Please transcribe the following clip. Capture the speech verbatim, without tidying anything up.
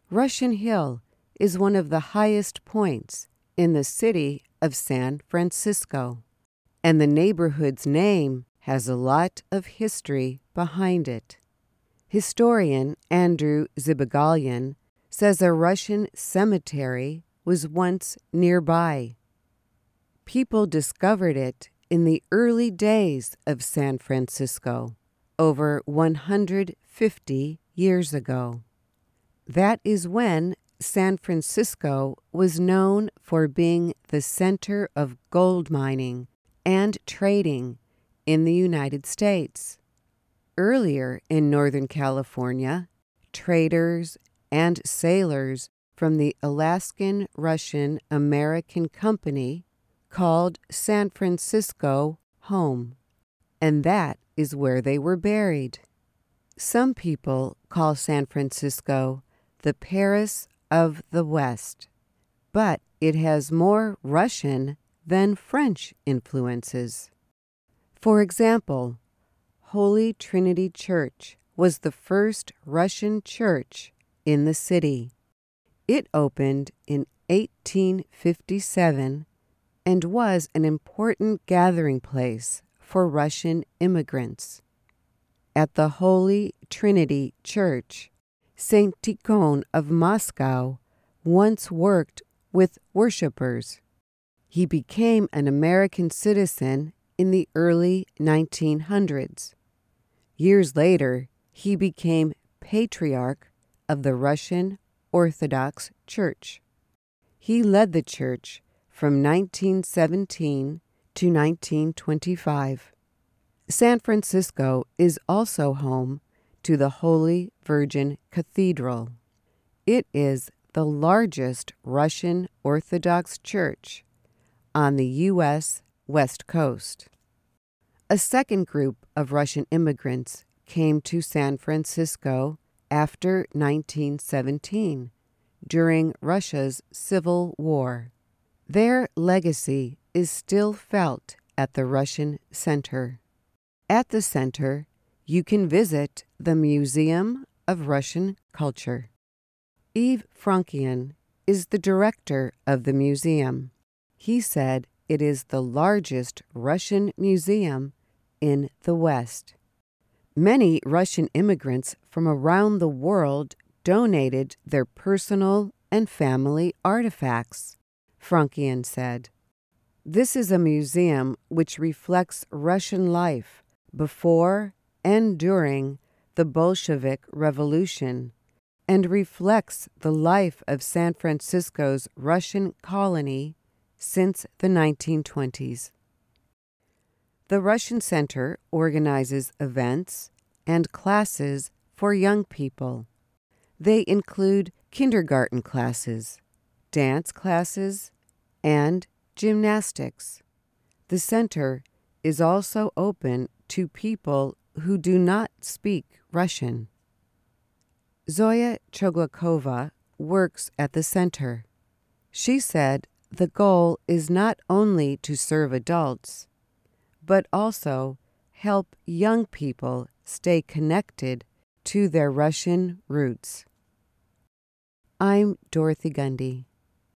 Russian Hill is one of the highest points in the city of San Francisco, and the neighborhood's name has a lot of history behind it. Historian Andrew Zibagalian says a Russian cemetery was once nearby. People discovered it in the early days of San Francisco, over one hundred fifty years ago. That is when San Francisco was known for being the center of gold mining and trading in the United States. Earlier in Northern California, traders and sailors from the Alaskan Russian American Company called San Francisco home, and that is where they were buried. Some people call San Francisco the Paris of the West, but it has more Russian than French influences. For example, Holy Trinity Church was the first Russian church in the city. It opened in eighteen fifty-seven and was an important gathering place for Russian immigrants. At the Holy Trinity Church, Saint Tikhon of Moscow once worked with worshippers. He became an American citizen in the early nineteen hundreds. Years later, he became Patriarch of the Russian Orthodox Church. He led the church from nineteen seventeen to nineteen twenty-five. San Francisco is also home to the Holy Virgin Cathedral. It is the largest Russian Orthodox church on the U S West Coast. A second group of Russian immigrants came to San Francisco after nineteen seventeen, during Russia's Civil War. Their legacy is still felt at the Russian Center. At the center, you can visit the Museum of Russian Culture. Yves Frankian is the director of the museum. He said it is the largest Russian museum in the West. Many Russian immigrants from around the world donated their personal and family artifacts, Frankian said. This is a museum which reflects Russian life before and during the Bolshevik Revolution, and reflects the life of San Francisco's Russian colony since the nineteen twenties. The Russian Center organizes events and classes for young people. They include kindergarten classes, dance classes, and gymnastics. The center is also open to people who do not speak Russian. Zoya Choglakova works at the center. She said the goal is not only to serve adults, but also help young people stay connected to their Russian roots. I'm Dorothy Gundy.